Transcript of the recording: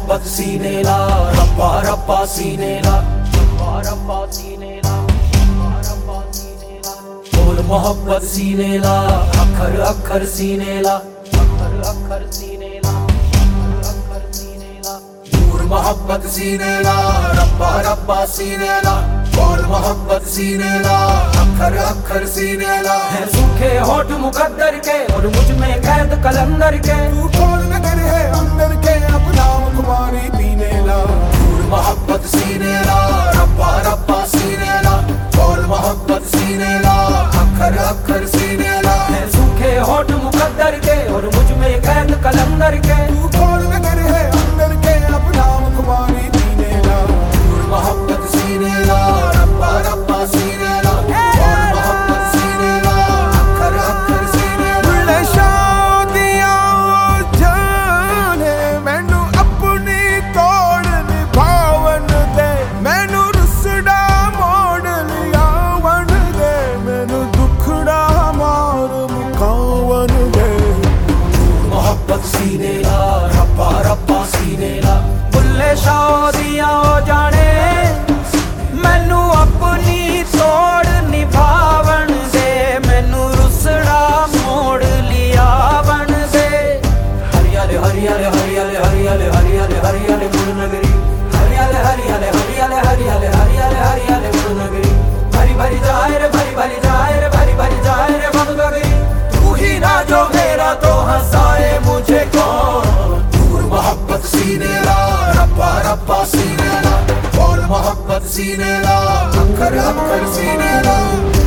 मोहब्बत सीने ला, रब्बा रब्बा सीने ला, रब्बा रब्बा सीने ला, रब्बा रब्बा सीने ला। बोल मोहब्बत सीने ला, अखर अखर सीने ला, अखर अखर सीने ला, अखर अखर सीने ला। नूर मोहब्बत सीने ला, रब्बा रब्बा सीने ला, बोल मोहब्बत सीने ला, अखर अखर सीने ला। है सूखे होठ मुकद्दर के और मुझ में कैद कलंदर के, तू कौन नगर है अंदर के, अपना खुमारी पीने ला। नूर मोहब्बत सीने ला, रब्बा रब्बा सीने ला, बोल मोहब्बत सीने ला, अखर अखर सीने ला। है सूखे होठ मुकद्दर के और मुझ में कैद कलंदर के, तू कौन नगर है अंदर के, अपना खुमारी पीने ला। नूर मोहब्बत सीने ला, रब्बा रब्बा सीने ला, बोल मोहब्बत सीने ला, अखर अखर सीने ला। बुले शादियां जाने मैनू अपनी तोड़ निभावन दे, मैनू रुसड़ा मोड़ लिया वन दे, मैनू दुखड़ा मार मुकावन दे। मोहब्बत सीने ला, रब्बा रब्बा सीने ला। बुल्ले शादियां हो जाने मैनू अपनी तोड़ निभावन दे, मैनू रुसड़ा मोड़ लिया वन दे। हरियाले हरियाले हरियाले हरियाले हरियाले हरियाले गुरुनगरी, हरियाले हरियाले हरियाले हरियाले हरियाले हरियाले गुरुनगरी। भरी भरी जाए रे भरी भरी जाए रे भरी भरी जाए रे भगगरी। तू ही ना जो मेरा तो हंसाए मुझे कौन। नूर मोहब्बत सीने ला, रब्बा रब्बा सीने ला, बोल मोहब्बत सीने ला, अखर अखर सीने ला।